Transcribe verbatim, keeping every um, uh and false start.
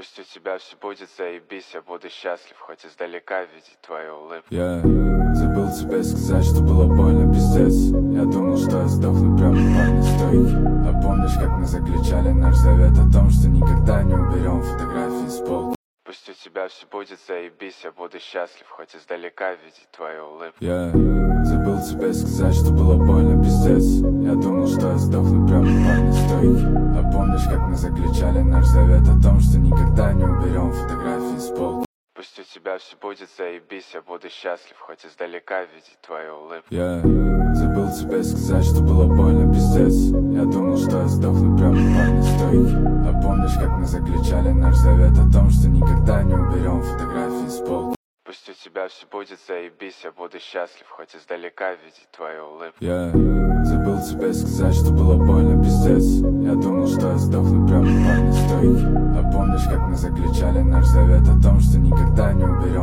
Пусть у тебя все будет заебись, я буду счастлив, хоть издалека видеть твою улыбку. Я забыл тебе сказать, что было больно, пиздец. Я думал, что я сдохну прямо в парной стойке. А помнишь, как мы заключали наш завет о том, что никогда не уберем фотографии с полки? Пусть у тебя все будет заебись, я буду счастлив, хоть издалека видеть твою улыбку. Я забыл тебе сказать, что было больно, пиздец. Я думал, что я сдохну прямо в парной стойке. А помнишь, как мы заключали наш завет о том, что никогда не уберем фотографии с полки? Пусть у тебя все будет заебись, я буду счастлив, хоть издалека видеть твою улыбку. Я забыл тебе сказать, что было больно, пиздец. Я думал, что я сдохну прямо в парной стойке. А помнишь, как мы заключали наш завет о том, что никогда не уберем фотографии с полки? Пусть у тебя все будет заебись, я буду счастлив, хоть издалека видеть твою улыбку. Я забыл тебе сказать, что было больно, пиздец. Я думал, что я сдохну прямо в парной стойке. А помнишь, как мы заключали наш завет о том, что никогда не уберем